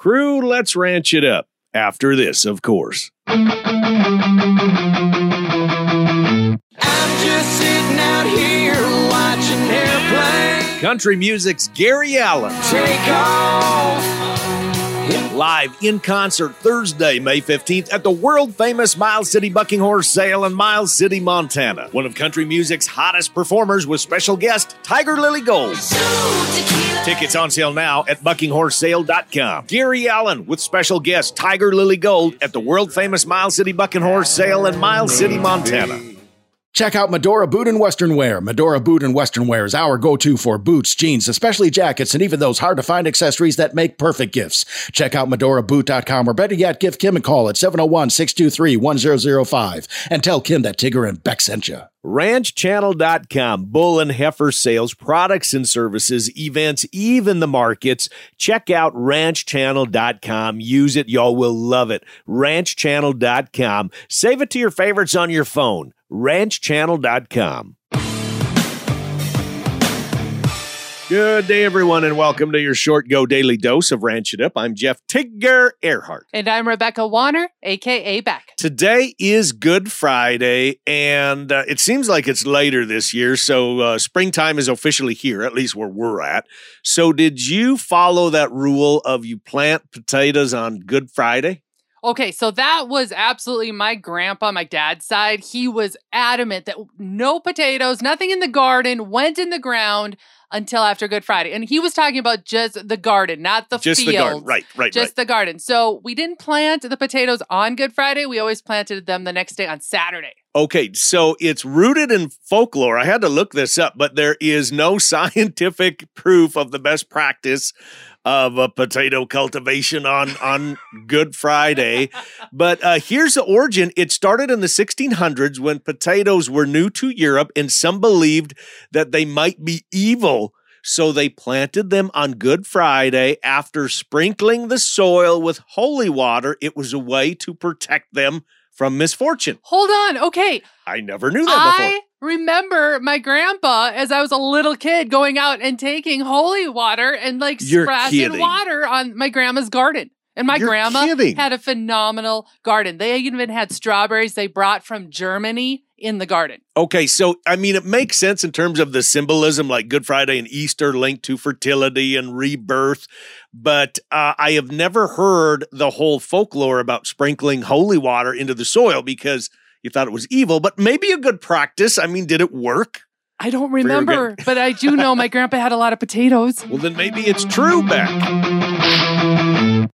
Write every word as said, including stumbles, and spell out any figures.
Crew, let's ranch it up. After this, of course. I'm just sitting out here watching airplanes Country music's Gary Allan. take off. Live in concert Thursday, May fifteenth at the world-famous Miles City Bucking Horse Sale in Miles City, Montana. One of country music's hottest performers with special guest Tiger Lily Gold. Tickets on sale now at bucking horse sale dot com. Gary Allan with special guest Tiger Lily Gold at the world-famous Miles City Bucking Horse Sale in Miles City, Montana. Check out Medora Boot and Western Wear. Medora Boot and Western Wear is our go-to for boots, jeans, especially jackets, and even those hard-to-find accessories that make perfect gifts. Check out medora boot dot com, or better yet, give Kim a call at seven oh one, six two three, one zero zero five and tell Kim that Tigger and Beck sent you. ranch channel dot com, bull and heifer sales, products and services, events, even the markets. Check out ranch channel dot com. Use it. Y'all will love it. ranch channel dot com. Save it to your favorites on your phone. ranch channel dot com. Good day, everyone, and welcome to your Short Go Daily Dose of Ranch It Up. I'm Jeff Tigger Earhart. And I'm Rebecca Warner, a k a. Beck. Today is Good Friday, and uh, it seems like it's later this year, so uh, springtime is officially here, at least where we're at. So did you follow that rule of you plant potatoes on Good Friday? Okay, so that was absolutely my grandpa, my dad's side. He was adamant that no potatoes, nothing in the garden went in the ground until after Good Friday. And he was talking about just the garden, not the Just field. the garden, right, right, Just right. the garden. So we didn't plant the potatoes on Good Friday. We always planted them the next day on Saturday. Okay, so it's rooted in folklore. I had to look this up, but there is no scientific proof of the best practice of a potato cultivation on, on Good Friday. But uh, here's the origin. It started in the sixteen hundreds when potatoes were new to Europe, and some believed that they might be evil. So they planted them on Good Friday. After sprinkling the soil with holy water, it was a way to protect them from misfortune. Hold on. Okay. I never knew that before. I remember my grandpa, as I was a little kid, going out and taking holy water and like You're splashing kidding. water on my grandma's garden. And my You're grandma kidding. had a phenomenal garden. They even had strawberries they brought from Germany in the garden. Okay, so, I mean, it makes sense in terms of the symbolism, like Good Friday and Easter linked to fertility and rebirth, but uh, I have never heard the whole folklore about sprinkling holy water into the soil because you thought it was evil, but maybe a good practice. I mean, did it work? I don't your remember, gran- but I do know my grandpa had a lot of potatoes. Well, then maybe it's true, Beck.